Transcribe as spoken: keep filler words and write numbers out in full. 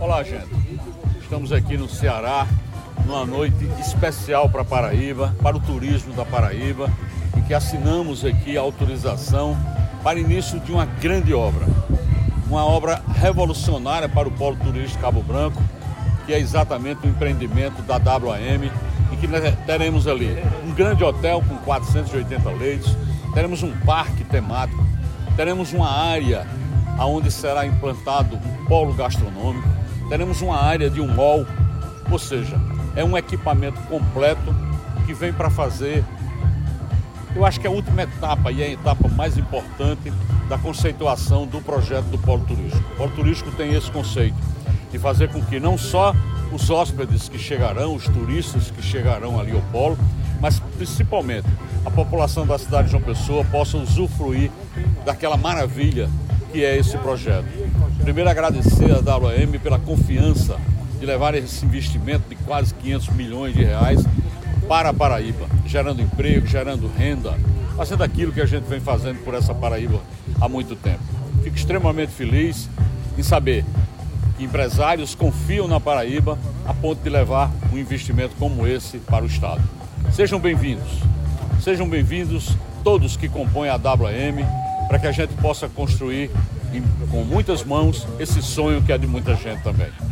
Olá, gente. Estamos aqui no Ceará, numa noite especial para Paraíba, para o turismo da Paraíba, e que assinamos aqui a autorização para início de uma grande obra. Uma obra revolucionária para o Polo Turístico Cabo Branco, que é exatamente o empreendimento da W A M, em que nós teremos ali um grande hotel com quatrocentos e oitenta leitos, teremos um parque temático, teremos uma área onde será implantado um polo gastronômico, teremos uma área de um mall, ou seja, é um equipamento completo que vem para fazer, eu acho que é a última etapa e a etapa mais importante da conceituação do projeto do Polo Turístico. O Polo Turístico tem esse conceito de fazer com que não só os hóspedes que chegarão, os turistas que chegarão ali ao polo, mas principalmente a população da cidade de João Pessoa possa usufruir daquela maravilha que é esse projeto. Primeiro, agradecer a W A M pela confiança de levar esse investimento de quase quinhentos milhões de reais para a Paraíba, gerando emprego, gerando renda, fazendo aquilo que a gente vem fazendo por essa Paraíba há muito tempo. Fico extremamente feliz em saber que empresários confiam na Paraíba a ponto de levar um investimento como esse para o Estado. Sejam bem-vindos, sejam bem-vindos todos que compõem a W A M, para que a gente possa construir em, com muitas mãos esse sonho que é de muita gente também.